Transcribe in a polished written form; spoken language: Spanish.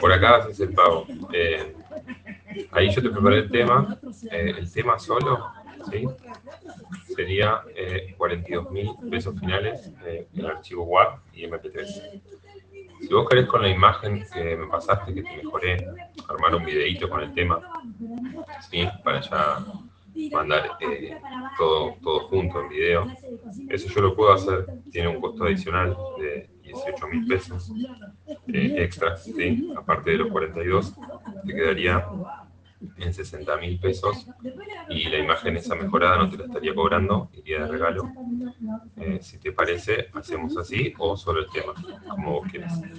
por acá haces el pago. Ahí yo te preparé el tema solo, ¿sí? Sería 42.000 pesos finales en archivo WAV y MP3. Si vos querés con la imagen que me pasaste, que te mejoré, armar un videíto con el tema, ¿sí? Para ya mandar todo junto en video. Eso yo lo puedo hacer, tiene un costo adicional de 18.000 pesos extra, ¿sí? Aparte de los 42, te quedaría en 60.000 pesos y la imagen esa mejorada no te la estaría cobrando, iría de regalo. Si te parece, hacemos así o solo el tema, como vos quieras.